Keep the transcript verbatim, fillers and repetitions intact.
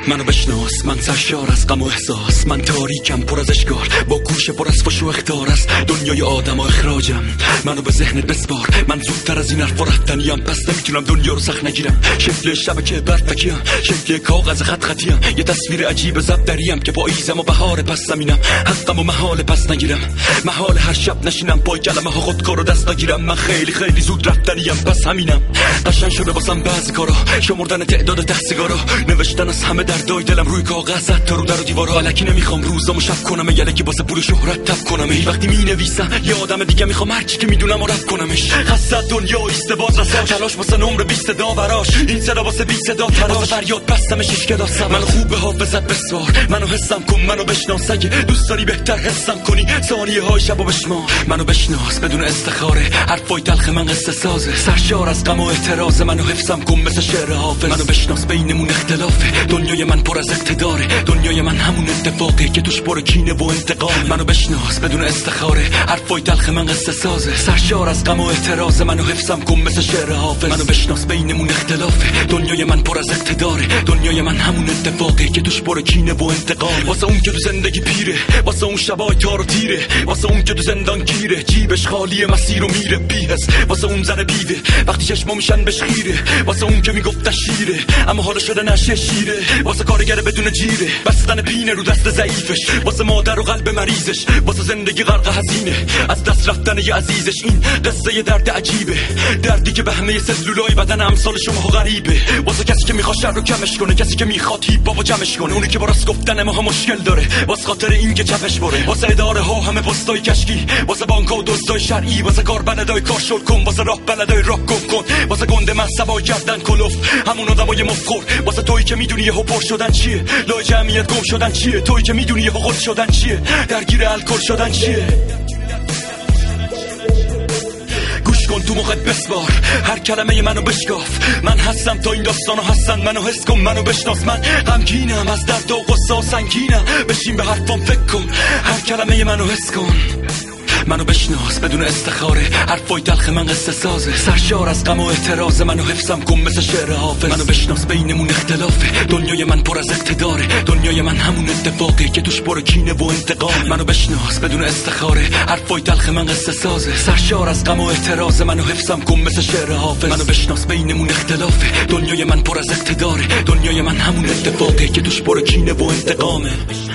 منو بشناس، من سرشار از غم و احساس، من تاریکم پر از اشکال، با گوش پر از فش و اخطار از دنیای آدم و اخراجم. منو به ذهنت بسپار، من زودتر از این حرفا رفتنیم، پس نمیتونم دنیا رو سخت نگیرم. شکل شبکه برفکیم، شکل کاغذ خط خطیم، یه تصویر عجیب ضبط دریم که پاییزم و بهار پس زمینم. حقم و محال پس نگیرم، محال هر شب نشینم پای کلمه ها خودکار رو دست نگیرم. من خیلی خیلی زود رفتنیم، پس همینم. قشنگ شده واسم بعضی کارا، شمردن تعداد ته سیگارا، نوشتن از همه دردای دلم روی کاغذ، حتی رو در و دیوارا. الکی نمیخوام روزامو شب کنم، یلکی واسه پول شهرت تب کنم. ای وقتی مینویسم یه آدم دیگه میخوام هر چی که میدونم رپ کنمش. خسته دنیا ایست باز رساش، تلاش واسه نمره بیست داوراش، این صدا واسه بی صدا تراش، واسه فریاد بستم شش کلاس. منو خوب به حافظت بسوار، منو حسم کن، منو بشناس، اگه دوست داری بهتر حسم کنی ثانیه های شبو بشمار. منو بشناس بدون استخاره، حرفای تلخ من قصه سازه، سرشار از غم و اعتراض، منو حفظم کن مثل شعر حافظ. منو بشناس بینمون اختلافه، دنیای من پر از اقتداره، دنیای من همون اتفاقه که توش پر کینه و انتقام. منو بشناس بدون استخاره، حرفای تلخ من قصه سازه، سرشار از غم و اعتراض، منو حفظم کن مثل شعر حافظ. منو بشناس بینمون اختلافه، دنیای من پر از اقتداره، دنیای من همون اتفاقه که توش پر کینه و انتقام. واسه اون که تو زندگی پیره، واسه اون شبای تار و تیره، واسه اون که تو زندان گیره، جیبش خالی مسیر و میره بی‌حس، واسه اون زن بیوه وقتی چشمو میشن بهش خیره، واسه اون که میگفت شیره اما حالا شده نشه شیره، واسه کارگر بدون جیره، بستن پینه رو دست ضعیفش، واسه مادر و قلب مریضش، واسه زندگی غرق هزینه از دست رفتن یه عزیزش. این قصه یه درد عجیبه، دردی که به همه سلولای بدن امثال شما غریبه، واسه کسی که میخواد شر رو کمش کنه، کسی که میخواد هیپ هاپو جمعش کنه، اونی که با راست گفتن ما مشکل داره، واسه خاطر این که چپش بره، واسه اداره ها همه پستای کشکی، واسه بانک و دزدای شرعی، واسه کار بلدای کار شل کن، واسه راه بلدای راه گم کن، واسه گنده من سوای کردن کلوف همون آدمای مفخور، واسه تویی که میدونی یهو پر شدن چیه، لای جمعیت گم شدن چیه، تویی که میدونی یهو غل شدن چیه، درگیر الکل شدن چیه. گوش کن تو موقعت بسپار، هر کلمه منو بشکاف، من هستم تا این داستانو هستن، منو حس کن، منو بشناس، من غمگینم از درد و غصه و سنگینم، بشین به حرفام فکر کن، هر کلمه منو حس کن. منو بشناس بدون استخاره، حرفای تلخ من قصه سازه، سرشار از غم و اعتراض، منو حفظم کن مثل شعر حافظ. منو بشناس بینمون اختلافه، دنیای من پر از اقتداره، دنیای من همون اتفاقه که توش پر کینه و انتقام. منو بشناس بدون استخاره، حرفای تلخ من قصه سازه، سرشار از غم و اعتراض، منو حفظم کن مثل شعر حافظ. منو بشناس بینمون اختلافه، دنیای من پر از اقتداره، دنیای من همون اتفاقه که توش پر کینه و انتقامه.